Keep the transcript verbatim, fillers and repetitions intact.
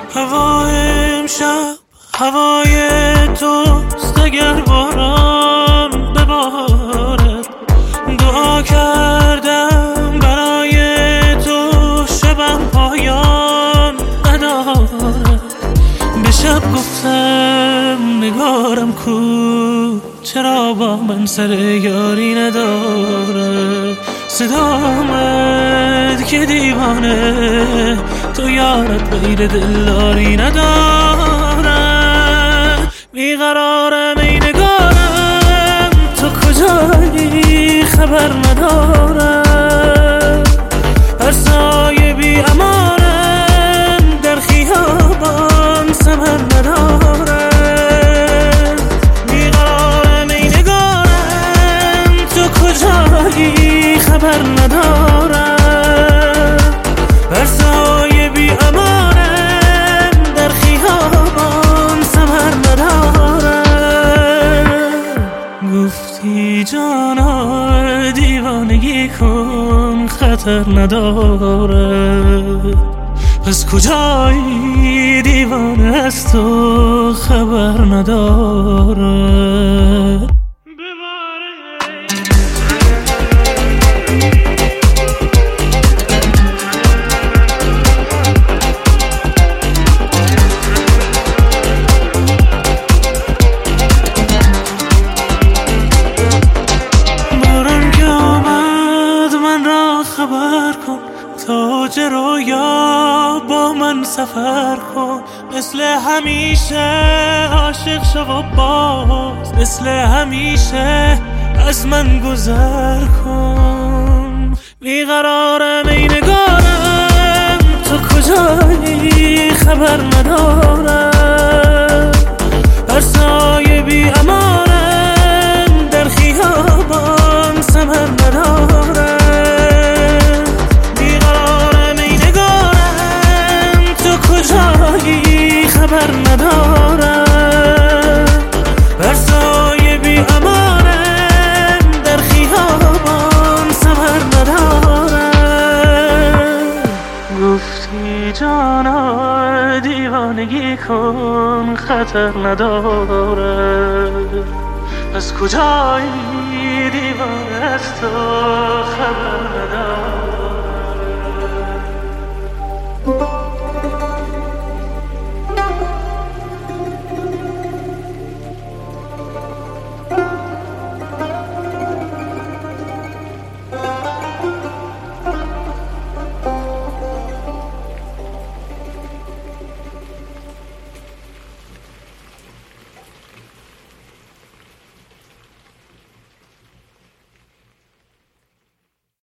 هوای امشب هوای توست، اگر باران ببارد. دعا کردم برای تو، شبم پایان ندارد. به شب گفتم نگارم کو، چرا با من سر یاری ندارد. صدا آمد که دیوانه تو یارت غیر دلداری ندارد. بیقرارم ای نگارم، تو کجایی خبر ندارم. هر سایه بی امانم در خیابان ثمر ندارد. بیقرارم ای نگارم، تو کجایی خبر ندارم. هر سایه بی امانم در خیابان ثمر ندارم. گفتی جانا دیوانگی کن، خطر ندارد. پس کجایی دیوانه از تو خبر ندارد. خبر کن تاج رویا با من سفر کن. مثل همیشه عاشق شو و باز، مثل همیشه از من گذر کن. بیقرارم ای نگارم، تو کجایی خبر ندارم. هر سایه بی امانم در خیابان ثمر ندارم. کجایی خبر ندارم. بر سایه بی امانم در خیابان ثمر ندارم. گفتی جانا دیوانگی کن، خطر ندارد. پس کجایی دیوانه از تو خبر